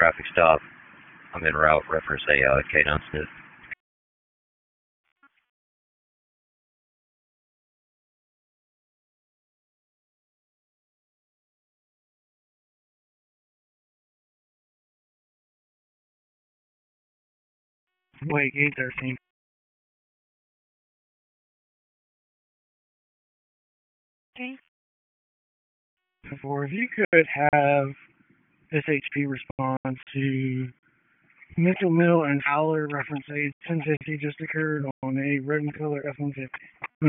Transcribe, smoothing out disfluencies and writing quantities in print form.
traffic stop. I'm en route, reference a K9 sniff. Wait, 813. Okay. If you could have SHP respond to Mitchell Mill and Fowler reference a 1050 just occurred on a red and color F-150.